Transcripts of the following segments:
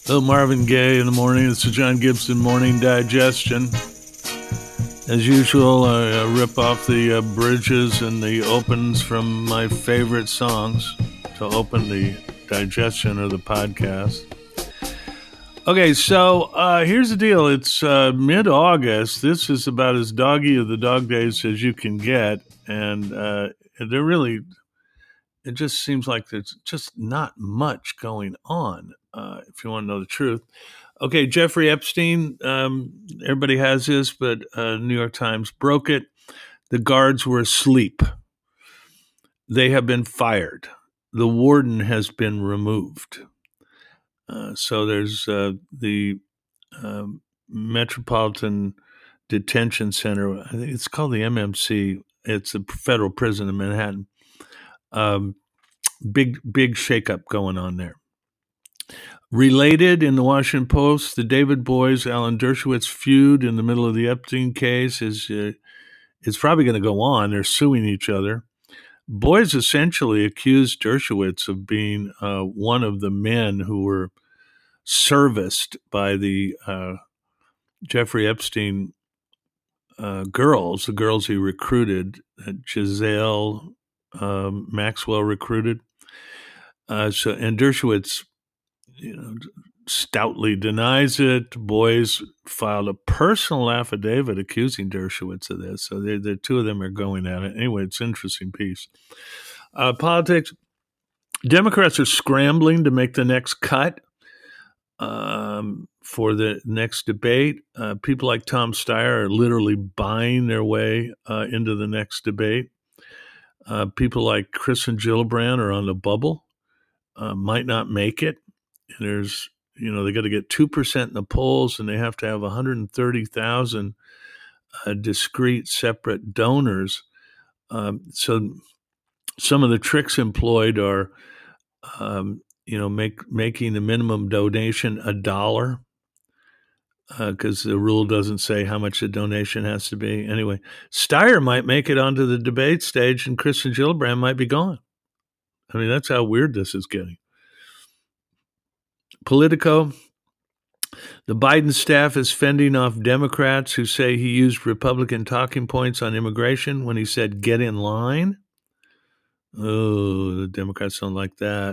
Little Marvin Gaye in the morning. It's the John Gibson Morning Digestion. As usual, I rip off the bridges and the opens from my favorite songs to open the digestion of the podcast. Okay, so here's the deal. It's mid-August. This is about as doggy of the dog days as you can get. And they're really, it just seems like there's just not much going on, if you want to know the truth. Okay, Jeffrey Epstein, everybody has this, but New York Times broke it. The guards were asleep. They have been fired. The warden has been removed. So there's the Metropolitan Detention Center. I think it's called the MMC. It's a federal prison in Manhattan. Big shakeup going on there. Related in the Washington Post, the David Boies, Alan Dershowitz feud in the middle of the Epstein case is probably going to go on. They're suing each other. Boies essentially accused Dershowitz of being one of the men who were serviced by the Jeffrey Epstein girls, the girls he recruited, Giselle Maxwell recruited. And Dershowitz, stoutly denies it. Boies filed a personal affidavit accusing Dershowitz of this. So the two of them are going at it. Anyway, it's an interesting piece. Politics. Democrats are scrambling to make the next cut for the next debate. People like Tom Steyer are literally buying their way into the next debate. People like Chris and Gillibrand are on the bubble, might not make it. And there's, they got to get 2% in the polls, and they have to have 130,000 discrete, separate donors. So some of the tricks employed are, making the minimum donation $1, because the rule doesn't say how much the donation has to be. Anyway, Steyer might make it onto the debate stage, and Chris and Gillibrand might be gone. I mean, that's how weird this is getting. Politico. The Biden staff is fending off Democrats who say he used Republican talking points on immigration when he said, "Get in line." Oh, the Democrats don't like that.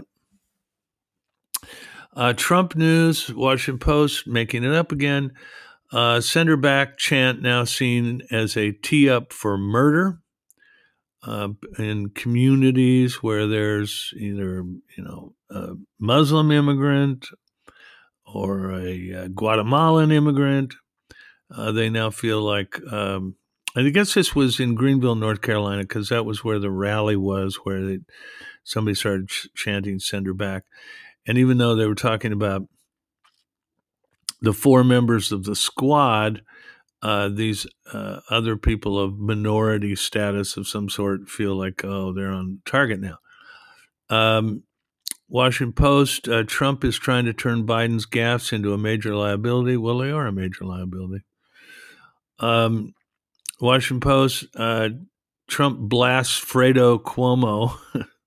Trump news, Washington Post, making it up again. Send her back chant now seen as a tee-up for murder in communities where there's either, a Muslim immigrant or a Guatemalan immigrant. They now feel like, I guess this was in Greenville, North Carolina, because that was where the rally was, where somebody started chanting "Send her back." And even though they were talking about the 4 members of the squad, these other people of minority status of some sort feel like, oh, they're on target now. Washington Post, Trump is trying to turn Biden's gaffes into a major liability. Well, they are a major liability. Washington Post, Trump blasts Fredo Cuomo.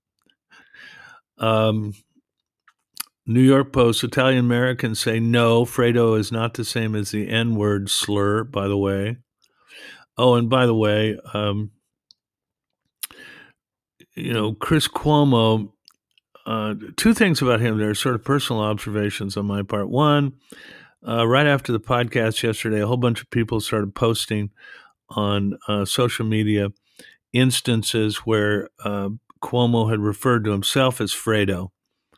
New York Post, Italian Americans say no, Fredo is not the same as the N-word slur, by the way. Oh, and by the way, Chris Cuomo, 2 things about him. There are sort of personal observations on my part. One, right after the podcast yesterday, a whole bunch of people started posting on social media instances where Cuomo had referred to himself as Fredo.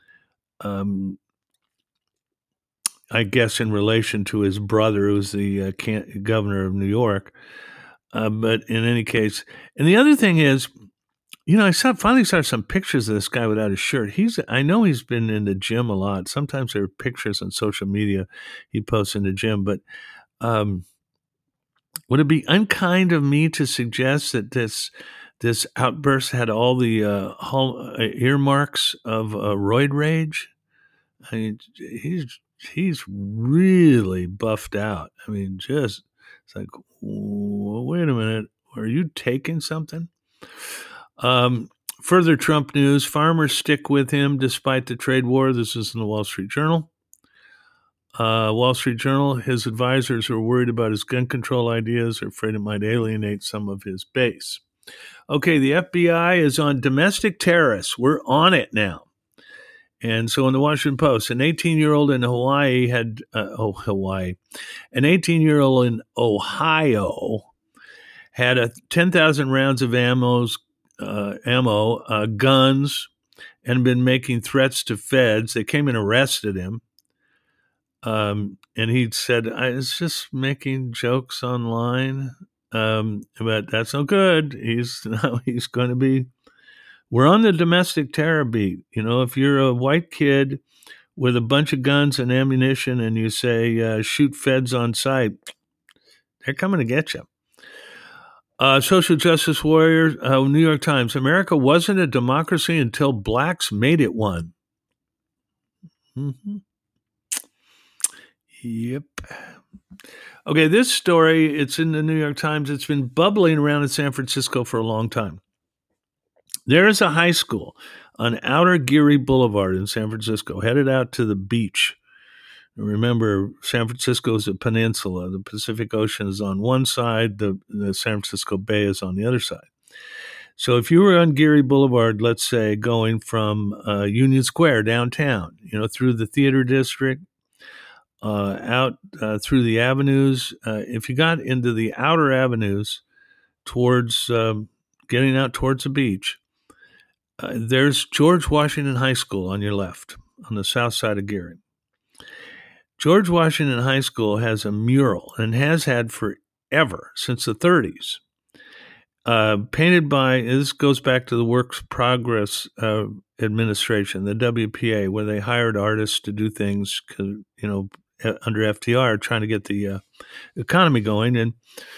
I guess in relation to his brother, who was the governor of New York. But in any case, and the other thing is, I finally saw some pictures of this guy without his shirt. I know he's been in the gym a lot. Sometimes there are pictures on social media he posts in the gym, but would it be unkind of me to suggest that this outburst had all the earmarks of roid rage? I mean, he's really buffed out. I mean, it's like, wait a minute, are you taking something? Further Trump news, farmers stick with him despite the trade war. This is in the Wall Street Journal. Wall Street Journal, his advisors are worried about his gun control ideas, are afraid it might alienate some of his base. Okay, the FBI is on domestic terrorists. We're on it now. And so in the Washington Post, an 18-year-old in Hawaii had, an 18-year-old in Ohio had 10,000 rounds of guns, and been making threats to feds. They came and arrested him. And he said, I was just making jokes online, but that's no good. He's going to be. We're on the domestic terror beat. You know, if you're a white kid with a bunch of guns and ammunition and you say, shoot feds on sight, they're coming to get you. Social justice warrior, New York Times, America wasn't a democracy until blacks made it one. Mm-hmm. Yep. Okay, this story, it's in the New York Times. It's been bubbling around in San Francisco for a long time. There is a high school on Outer Geary Boulevard in San Francisco, headed out to the beach. Remember, San Francisco is a peninsula. The Pacific Ocean is on one side, the San Francisco Bay is on the other side. So if you were on Geary Boulevard, let's say, going from Union Square downtown, through the theater district, out through the avenues, if you got into the outer avenues towards getting out towards the beach, there's George Washington High School on your left, on the south side of Geary. George Washington High School has a mural and has had forever, since the 30s, painted by, this goes back to the Works Progress Administration, the WPA, where they hired artists to do things, under FDR, trying to get the economy going. And,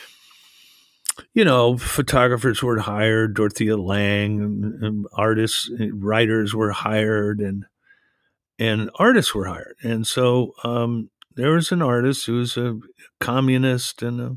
photographers were hired, Dorothea Lange, and artists, writers were hired, and artists were hired. And so there was an artist who was a communist and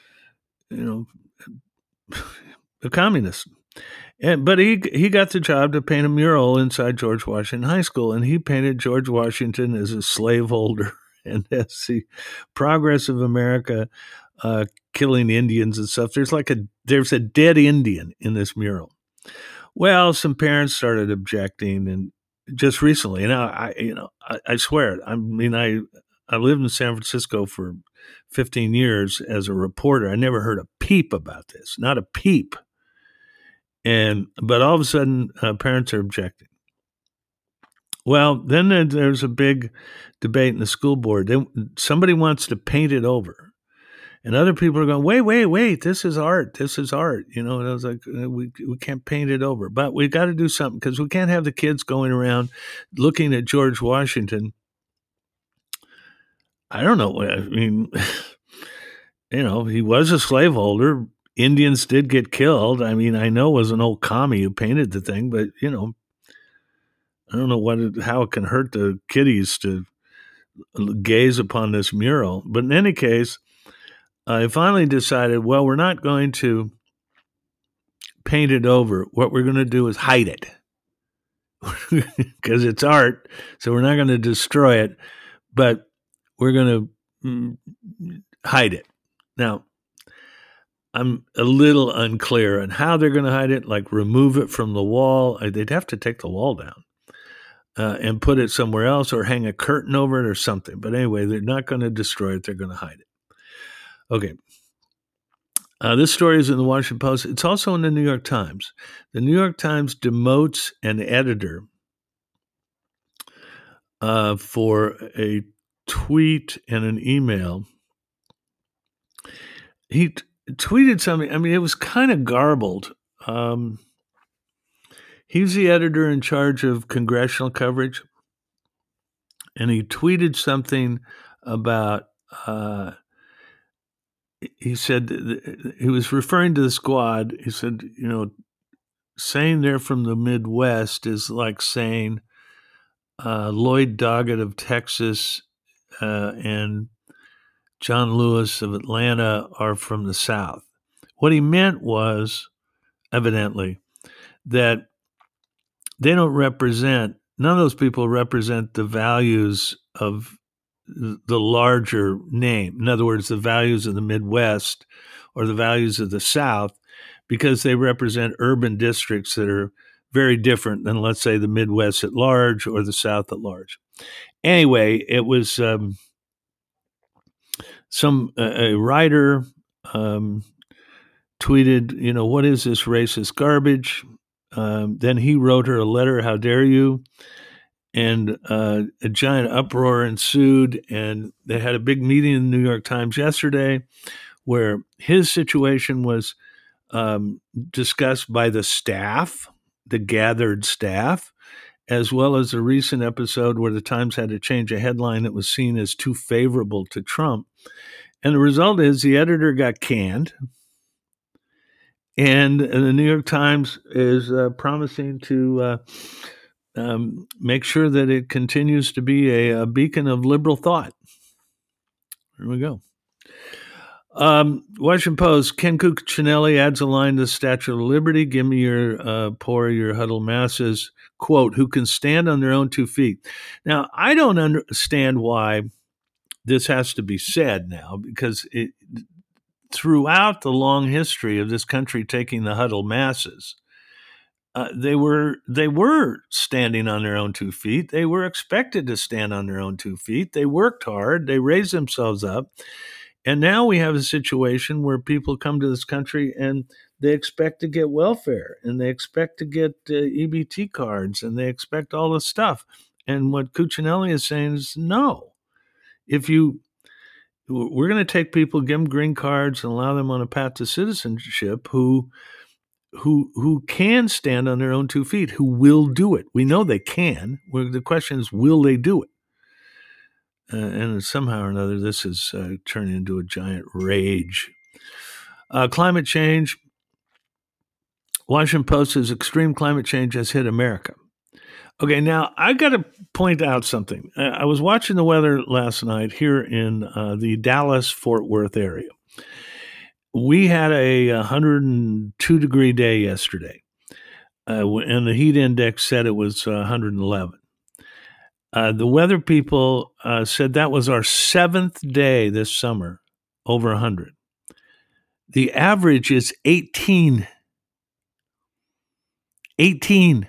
a communist. But he got the job to paint a mural inside George Washington High School, and he painted George Washington as a slaveholder and as the progress of America, killing Indians and stuff. There's a dead Indian in this mural. Well, some parents started objecting, and just recently, and I swear it. I mean, I lived in San Francisco for 15 years as a reporter. I never heard a peep about this, not a peep. But all of a sudden, parents are objecting. Well, then there's a big debate in the school board. Somebody wants to paint it over. And other people are going, wait, this is art. This is art. And I was like, we can't paint it over. But we've got to do something, because we can't have the kids going around looking at George Washington. I don't know. I mean, he was a slaveholder. Indians did get killed. I mean, I know it was an old commie who painted the thing, but, I don't know how it can hurt the kiddies to gaze upon this mural. But in any case, I finally decided, well, we're not going to paint it over. What we're going to do is hide it, because it's art. So we're not going to destroy it, but we're going to hide it. Now, I'm a little unclear on how they're going to hide it, like remove it from the wall. They'd have to take the wall down and put it somewhere else, or hang a curtain over it or something. But anyway, they're not going to destroy it. They're going to hide it. Okay. This story is in the Washington Post. It's also in the New York Times. The New York Times demotes an editor for a tweet and an email. He tweeted something. I mean, it was kind of garbled. He's the editor in charge of congressional coverage, and he tweeted something about, he said, he was referring to the Squad. He said, saying they're from the Midwest is like saying Lloyd Doggett of Texas and John Lewis of Atlanta are from the South. What he meant was, evidently, that they don't represent, none of those people represent the values of the larger name. In other words, the values of the Midwest or the values of the South, because they represent urban districts that are very different than, let's say, the Midwest at large or the South at large. Anyway, it was a writer tweeted, what is this racist garbage? Then he wrote her a letter, how dare you? And a giant uproar ensued, and they had a big meeting in the New York Times yesterday where his situation was discussed by the staff, the gathered staff, as well as a recent episode where the Times had to change a headline that was seen as too favorable to Trump. And the result is the editor got canned, and the New York Times is promising to make sure that it continues to be a beacon of liberal thought. There we go. Washington Post, Ken Cuccinelli adds a line to the Statue of Liberty. Give me your poor, your huddled masses, quote, who can stand on their own 2 feet. Now, I don't understand why this has to be said now, because throughout the long history of this country taking the huddled masses, they were standing on their own 2 feet. They were expected to stand on their own 2 feet. They worked hard. They raised themselves up. And now we have a situation where people come to this country and they expect to get welfare, and they expect to get EBT cards, and they expect all this stuff. And what Cuccinelli is saying is, no. We're going to take people, give them green cards, and allow them on a path to citizenship who can stand on their own 2 feet, who will do it. We know they can. The question is, will they do it? And somehow or another, this is turning into a giant rage. Climate change. Washington Post says extreme climate change has hit America. Okay, now I got to point out something. I was watching the weather last night here in the Dallas-Fort Worth area. We had a 102-degree day yesterday, and the heat index said it was 111. The weather people said that was our 7th day this summer over 100. The average is 18. 18.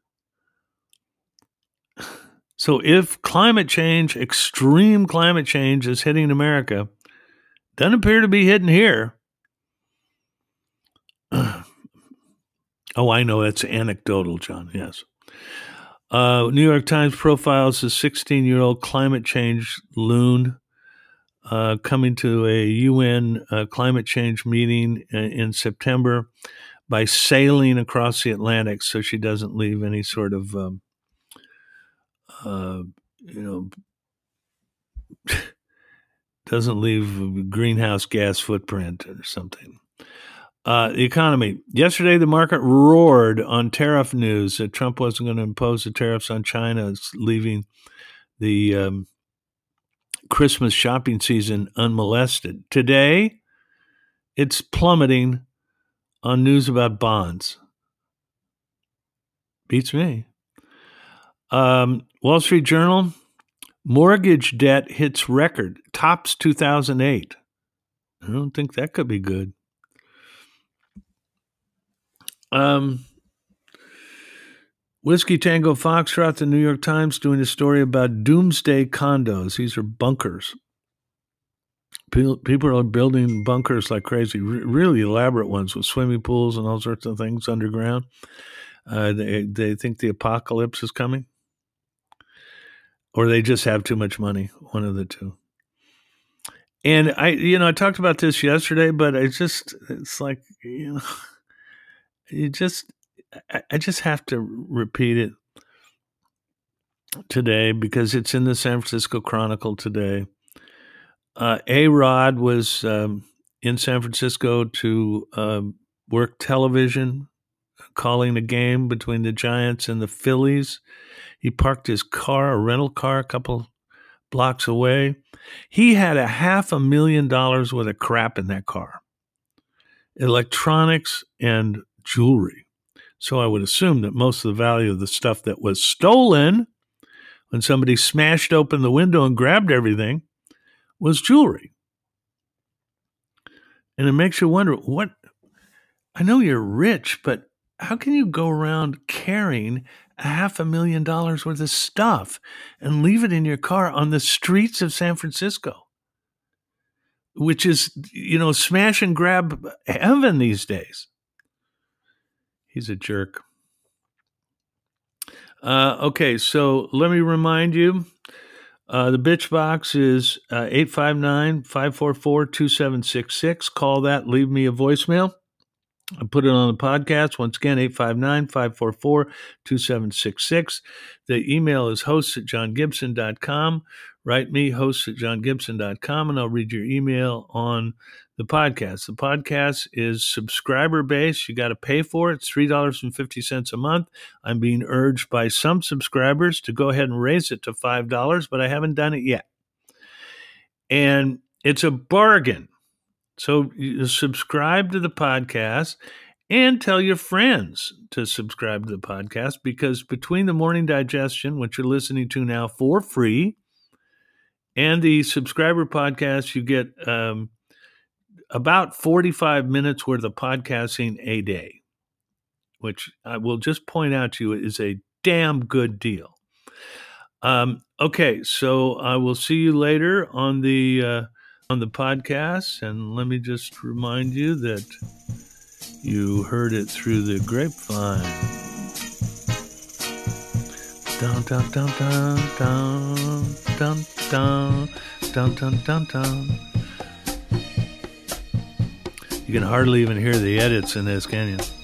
So if climate change, extreme climate change, is hitting America, doesn't appear to be hitting here. Oh, I know, that's anecdotal, John, yes. New York Times profiles a 16-year-old climate change loon coming to a UN climate change meeting in September by sailing across the Atlantic so she doesn't leave any sort of, doesn't leave a greenhouse gas footprint or something. The economy. Yesterday, the market roared on tariff news that Trump wasn't going to impose the tariffs on China, leaving the Christmas shopping season unmolested. Today, it's plummeting on news about bonds. Beats me. Wall Street Journal, mortgage debt hits record, tops 2008. I don't think that could be good. Whiskey Tango Foxtrot, the New York Times, doing a story about doomsday condos. These are bunkers. People are building bunkers like crazy, really elaborate ones with swimming pools and all sorts of things underground. They think the apocalypse is coming, or they just have too much money, one of the two. And I talked about this yesterday, but it's like, I just have to repeat it today because it's in the San Francisco Chronicle today. A-Rod was in San Francisco to work television, calling a game between the Giants and the Phillies. He parked his car, a rental car, a couple blocks away. He had $500,000 worth of crap in that car, electronics and jewelry. So I would assume that most of the value of the stuff that was stolen when somebody smashed open the window and grabbed everything, was jewelry. And it makes you wonder, I know you're rich, but how can you go around carrying $500,000 worth of stuff and leave it in your car on the streets of San Francisco, which is, smash and grab heaven these days? He's a jerk. Okay, so let me remind you, the Bitch Box is 859-544-2766. Call that, leave me a voicemail. I put it on the podcast. Once again, 859-544-2766. The email is hosts@johngibson.com. Write me, hosts@johngibson.com, and I'll read your email on the podcast. The podcast is subscriber-based. You got to pay for it. It's $3.50 a month. I'm being urged by some subscribers to go ahead and raise it to $5, but I haven't done it yet. And it's a bargain. So you subscribe to the podcast and tell your friends to subscribe to the podcast, because between the Morning Digestion, which you're listening to now for free, and the subscriber podcast, you get about 45 minutes worth of podcasting a day, which I will just point out to you is a damn good deal. Okay, so I will see you later on the podcast, and let me just remind you that you heard it through the grapevine. Dun dun dun dun dun dun dun dun dun dun. You can hardly even hear the edits in this, can you?